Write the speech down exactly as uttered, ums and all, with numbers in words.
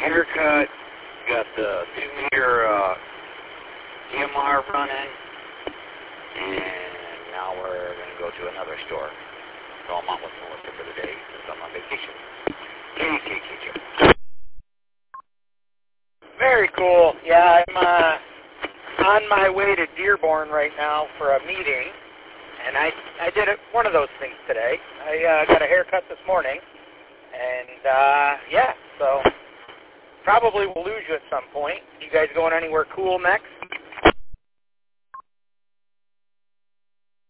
haircut, got the two-meter uh, D M R running, and now we're going to go to another store. So I'm out with Melissa for the day since I'm on vacation. K K K J. Very cool. Yeah, I'm uh, on my way to Dearborn right now for a meeting, and I I did it, one of those things today. I uh, got a haircut this morning, and uh, yeah, so probably will lose you at some point. You guys going anywhere cool next?